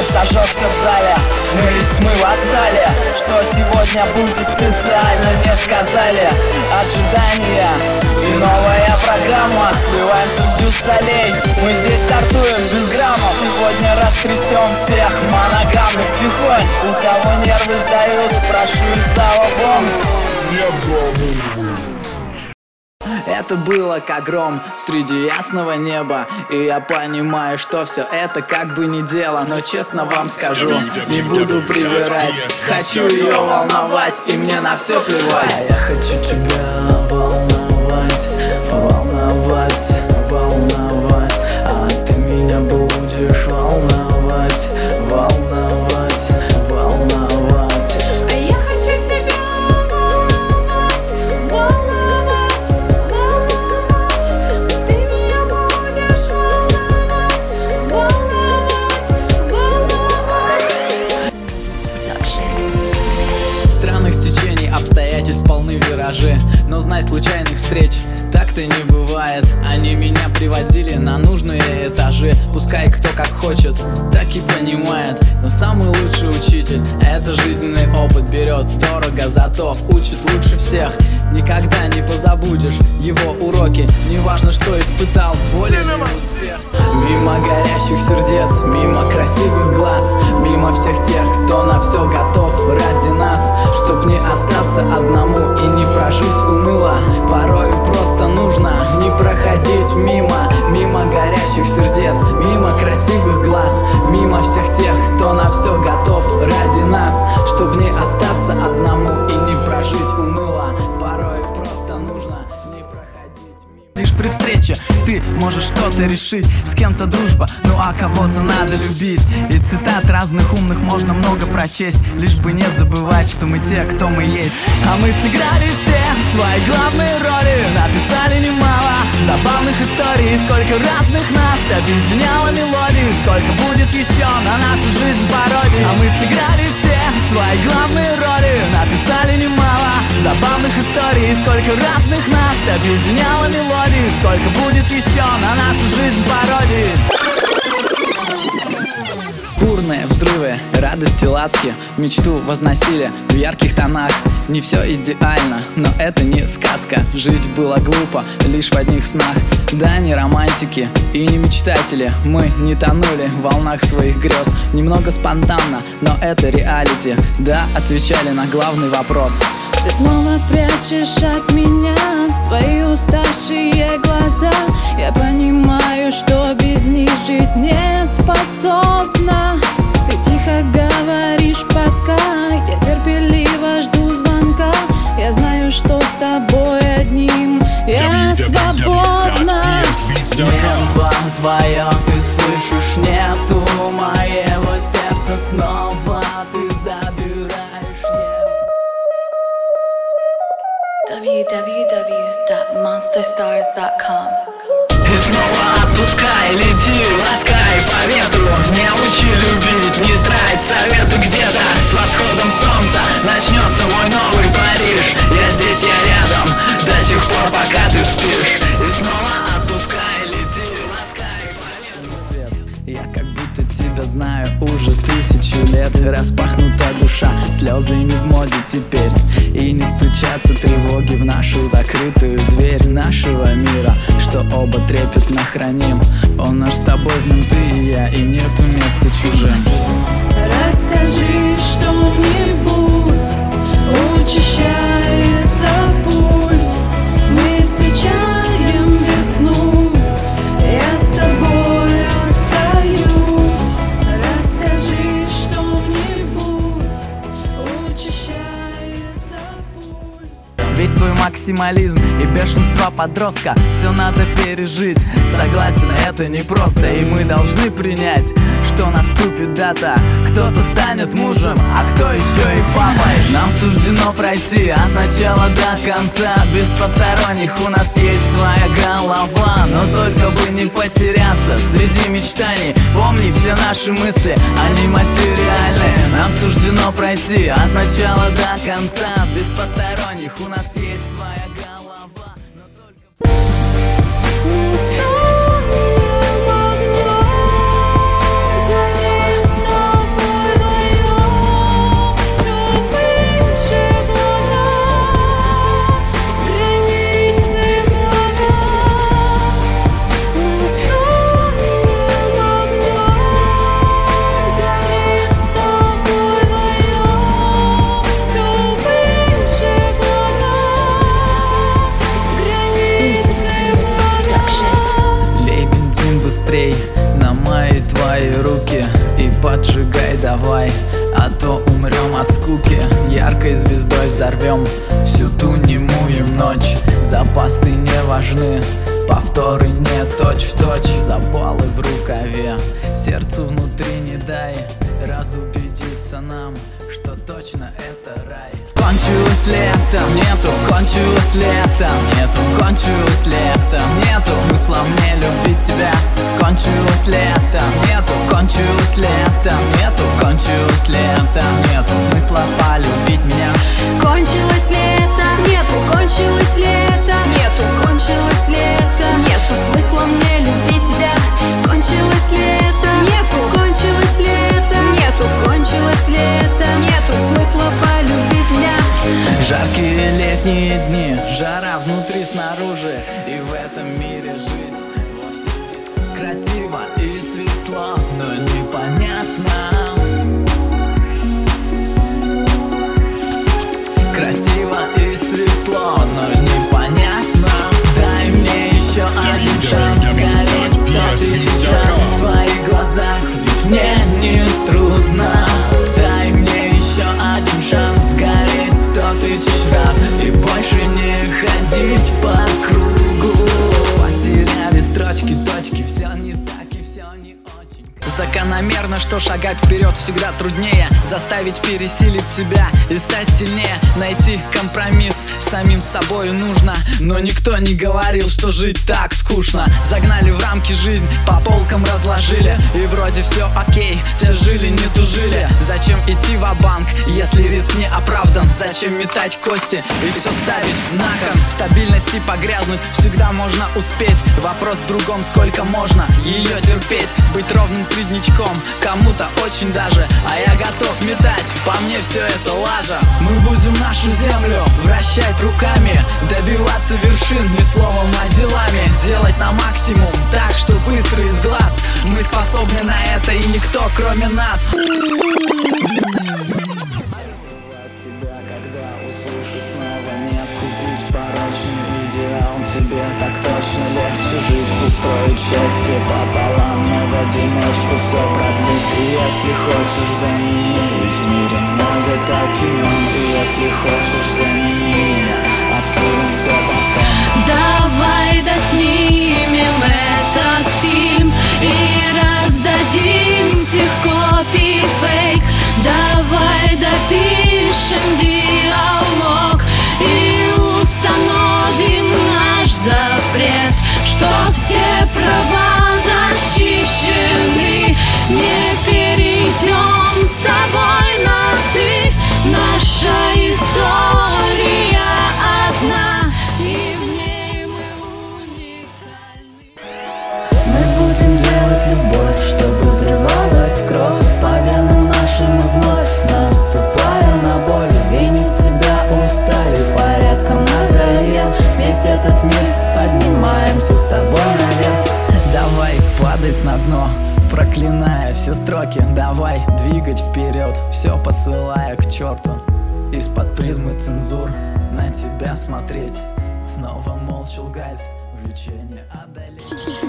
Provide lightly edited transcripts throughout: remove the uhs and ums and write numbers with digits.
зажегся в зале, мы из тьмы восстали. Что сегодня будет специально, не сказали. Ожидания и новая программа. Сливаемся в дюз солей, мы здесь стартуем без граммов. Сегодня растрясем всех моногамных тихонь. У кого нервы сдают, прошу из зала вон. Это было как гром среди ясного неба. И я понимаю, что все это как бы не дело. Но честно вам скажу, не буду привирать. Хочу ее волновать, и мне на все плевать. А я хочу тебя волновать, волновать, волновать. А ты меня будешь волновать, волновать, волновать. А я хочу тебя волновать, волновать, волновать. Ты меня будешь волновать, волновать, волновать. Странных стечений обстоятельств полны виражи. Но знай, случайных встреч так-то не бывает. Они меня приводили на нужные этажи. Пускай кто как хочет, так и понимает. Но самый лучший учитель — это жизненный опыт. Берет дорого, зато учит лучше всех. Никогда не позабудешь его уроки. Неважно, что испытал, боль или успех. Мимо горящих сердец, мимо красивых глаз, мимо всех тех, кто на все готов ради нас. Чтоб не остаться одному и не прожить уныло. Порой просто нужно не проходить мимо. Мимо горящих сердец, мимо красивых глаз, мимо всех тех, кто на все готов ради нас. Чтоб не остаться одному и не прожить уныло. Порой просто нужно не проходить мимо. Лишь при встрече ты можешь что-то решить. С кем-то дружба, ну а кого-то надо любить. И цитат разных умных можно много прочесть. Лишь бы не забывать, что мы те, кто мы есть. А мы сыграли все свои главные роли. Написали немало забавных историй. Сколько разных нас объединяло мелодий. Сколько будет еще на нашу жизнь в пародии. А мы сыграли все свои главные роли. Написали немало забавных историй. Сколько разных нас объединяло мелодий. Сколько будет еще на нашу жизнь в пародии. Бурные взрывы, радости, ласки, мечту возносили в ярких тонах. Не все идеально, но это не сказка. Жить было глупо, лишь в одних снах. Да, не романтики и не мечтатели. Мы не тонули в волнах своих грез. Немного спонтанно, но это реалити. Да, отвечали на главный вопрос. Ты снова прячешь от меня свои уставшие глаза. Я понимаю, что без них жить не способна. Ты тихо говоришь пока, я терпеливо жду звонка. Я знаю, что с тобой одним я свободна. Небо твое, ты слышишь, нету моего сердца снова. Ты забираешь www.monsterstars.com. И снова отпускай, лети, ласкай по ветру. Не учи любить, не трать советы где-то. С восходом солнца начнется мой новый Париж. Я здесь, я рядом, до тех пор, пока ты спишь. И снова отпускай, лети, ласкай по ветру. Цвет, я как будто тебя знаю уже 1000 лет. Распахнута душа, слезы не в моде теперь. И не стучатся тревоги в нашу закрытую дверь нашего мира, что оба трепетно храним. Он наш с тобой, в нем ты и я, и нету места чужим. Расскажи что-нибудь, учащается пульс. Мы встречаем весну, я с тобой остаюсь. Расскажи что-нибудь, учащается пульс. Весь свой максимализм и бешенство подростка все надо пережить. Согласен, это непросто, и мы должны принять, что наступит дата. Кто-то станет мужем, а кто еще и папой. Нам суждено пройти от начала до конца. Без посторонних у нас есть своя голова. Но только бы не потеряться среди мечтаний. Помни, все наши мысли, они материальны. Нам суждено пройти от начала до конца. Без посторонних у нас есть своя голова. Но только... Мы станем огнем, горим с тобой. взорвем всю ту немую ночь. Запасы не важны, повторы не точь-в-точь. Запалы в рукаве, сердцу внутри не дай разубедиться нам, что точно это рай. Кончилось лето, нету, кончилось лето, нету, кончилось лето, нету смысла мне любить тебя. Кончилось лето, нету, кончилось лето, нету, кончилось лето, нету смысла полюбить меня. Кончилось лето, нету, кончилось лето, нету, кончилось лето, нету смысла мне любить тебя. Кончилось лето, нету, кончилось лето, нету, кончилось лето, нету смысла полюбить меня. Жаркие летние дни, жара внутри, снаружи, и в этом мире жить красиво и светло, но непонятно. Красиво и светло, но непонятно. Дай мне еще один шанс сгореть 100 000 раз в твоих глазах, ведь мне не трудно. Дай мне еще один шанс сгореть 100 000 раз и больше не ходить по кругу. Потеряли строчки, точки, все не так и все не очень. Закономерно, что шагать вперед всегда труднее. Заставить пересилить себя и стать сильнее. Найти компромисс с самим собою нужно, но никто не говорил, что жить так скучно. Загнали в рамки жизнь, по полкам разложили, и вроде все окей, все жили, не тужили. Зачем идти ва-банк, если риск не оправдан? Зачем метать кости и все ставить на кон? В стабильности погрязнуть всегда можно успеть. Вопрос в другом, сколько можно ее терпеть. Быть ровным среднячком, кому-то очень даже, а я готов метать, по мне все это лажа. Мы будем нашу землю вращать руками, добиваться вершин не словом, а делами. Делать на максимум, так, чтоб искры из глаз. Мы способны на это, и никто кроме нас. Тебя, когда услышу снова нет, купить порочный идеал тебе так точно легче жить, устроить счастье пополам, но в одиночку все продлить. И если хочешь заменить в мире много таких, и если хочешь заменить меня, обсудим все потом. Давай доснимем этот фильм и раздадим всех копий фейк. Давай допишем диалог и установим наш запрет, что все права защищены. Не перейдем с тобой на «ты». Наша история одна, и в ней мы уникальны. Мы будем делать любовь, чтобы взрывалась кровь по венам нашим, и вновь наступая на боль. Винить себя устали, порядком надоел весь этот мир. Поднимаемся с тобой наверх. Давай падать на дно, проклиная все строки. Давай двигать вперед, все посылая к черту. Из-под призмы цензур на тебя смотреть, снова молча лгать, влечение одолеть.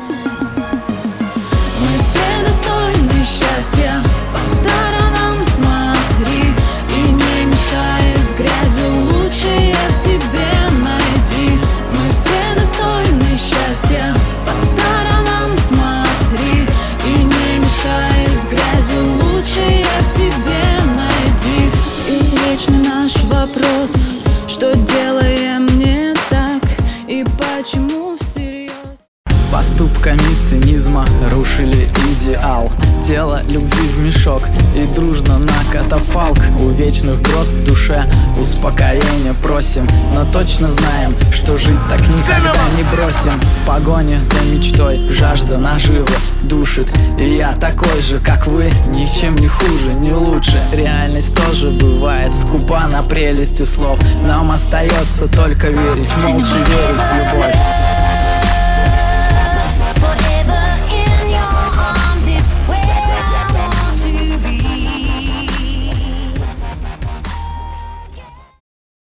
Мы все достойны счастья, по сторонам смотри, и не мешай с грязью, лучшее в себе найди. Мы все достойны счастья, по сторонам смотри, и не мешай с грязью, лучшее в себе найди. Извечный наш вопрос, что делаем не так и почему всерьез. Поступками цинизма рушили идеал. Тело любви в мешок и дружно на катафалк. У вечных гроз в душе успокоения просим, но точно знаем, что жить так никогда не бросим. В погоне за мечтой жажда наживы душит, и я такой же, как вы, ничем не хуже, не лучше. Реальность тоже бывает скупа на прелести слов. Нам остается только верить, молча верить в любовь.